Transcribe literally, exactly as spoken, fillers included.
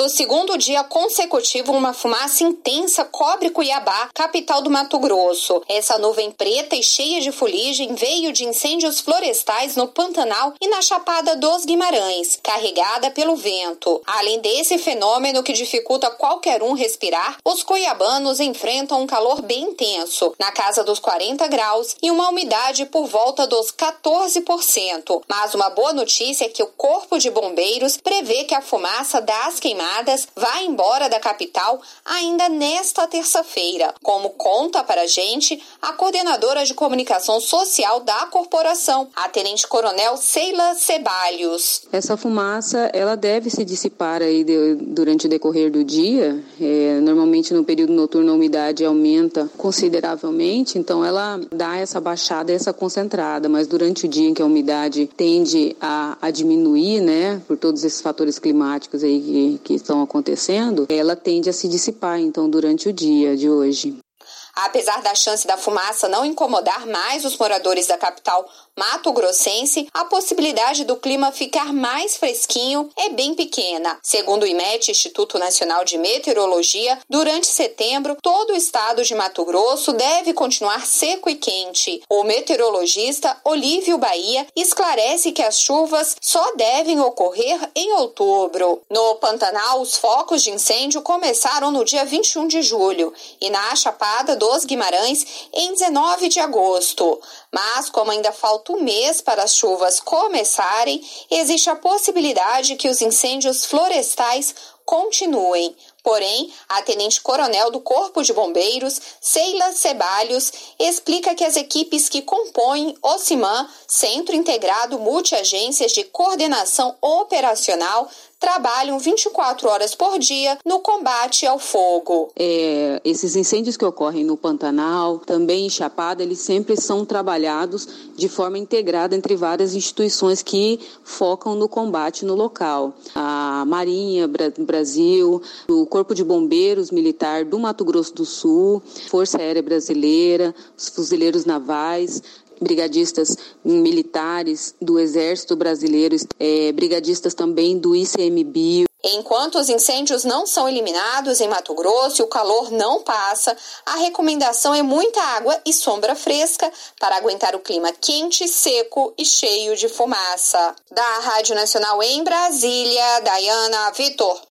Pelo segundo dia consecutivo, uma fumaça intensa cobre Cuiabá, capital do Mato Grosso. Essa nuvem preta e cheia de fuligem veio de incêndios florestais no Pantanal e na Chapada dos Guimarães, carregada pelo vento. Além desse fenômeno que dificulta qualquer um respirar, os cuiabanos enfrentam um calor bem intenso, na casa dos quarenta graus, e uma umidade por volta dos quatorze por cento. Mas uma boa notícia é que o Corpo de Bombeiros prevê que a fumaça das queimadas vai embora da capital ainda nesta terça-feira, como conta para a gente a coordenadora de comunicação social da corporação, a tenente-coronel Seila Ceballos. Essa fumaça, ela deve se dissipar aí de, durante o decorrer do dia. É, normalmente no período noturno a umidade aumenta consideravelmente, então ela dá essa baixada, essa concentrada, mas durante o dia em que a umidade tende a, a diminuir, né, por todos esses fatores climáticos aí que, que estão acontecendo, ela tende a se dissipar, então, durante o dia de hoje. Apesar da chance da fumaça não incomodar mais os moradores da capital mato-grossense, a possibilidade do clima ficar mais fresquinho é bem pequena. Segundo o IMET, Instituto Nacional de Meteorologia, durante setembro, todo o estado de Mato Grosso deve continuar seco e quente. O meteorologista Olívio Bahia esclarece que as chuvas só devem ocorrer em outubro. No Pantanal, os focos de incêndio começaram no dia vinte e um de julho e na Chapada dos Guimarães em dezenove de agosto. Mas, como ainda falta um mês para as chuvas começarem, existe a possibilidade que os incêndios florestais continuem. Porém, a tenente-coronel do Corpo de Bombeiros, Seila Ceballos, explica que as equipes que compõem o CIMAM, Centro Integrado Multiagências de Coordenação Operacional, trabalham vinte e quatro horas por dia no combate ao fogo. É, esses incêndios que ocorrem no Pantanal, também em Chapada, eles sempre são trabalhados de forma integrada entre várias instituições que focam no combate no local. A Marinha Brasil, o Corpo de Bombeiros Militar do Mato Grosso do Sul, Força Aérea Brasileira, os fuzileiros navais, brigadistas militares do Exército Brasileiro, é, brigadistas também do I C M B I. Enquanto os incêndios não são eliminados em Mato Grosso e o calor não passa, a recomendação é muita água e sombra fresca para aguentar o clima quente, seco e cheio de fumaça. Da Rádio Nacional em Brasília, Dayana Vitor.